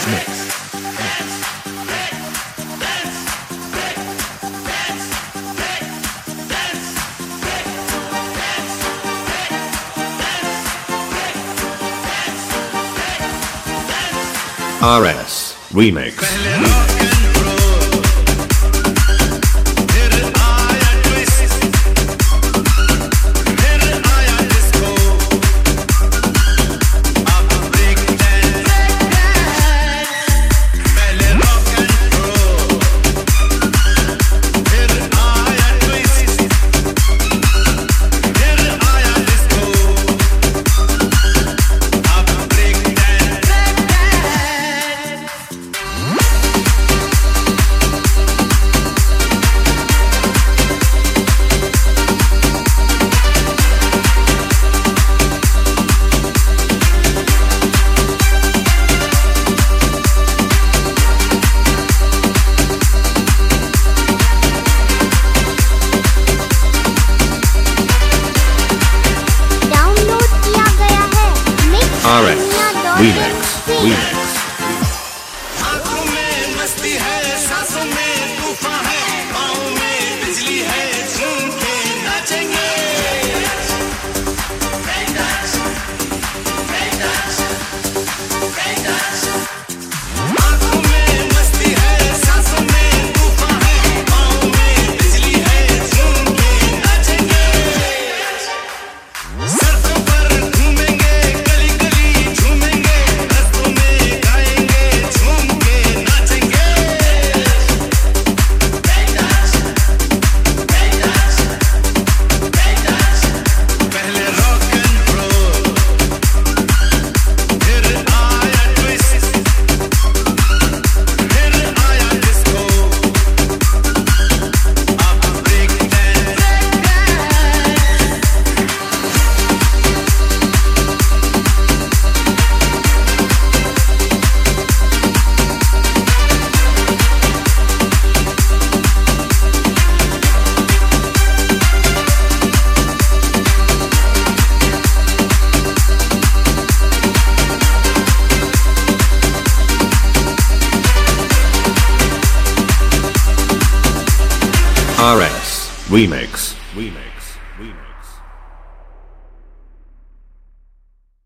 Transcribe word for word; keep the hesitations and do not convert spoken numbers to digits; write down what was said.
R S Remix. R S Remix. Remix. आंखों में मस्ती है, सांसों में तूफान है, पाँव में बिजली है, झूम के नाचेंगे। आंखों में मस्ती है, सांसों में तूफान है, पाँव में बिजली है, झूम के नाचेंगे। सड़कों पर घूमेंगे, गली गली झूमेंगे, रस्तों में गाएंगे, झूम के नाचेंगे। पहले रॉक एंड रोल, फिर आया ट्विस्ट, फिर आया डिस्को, अब break dance. R S Remix.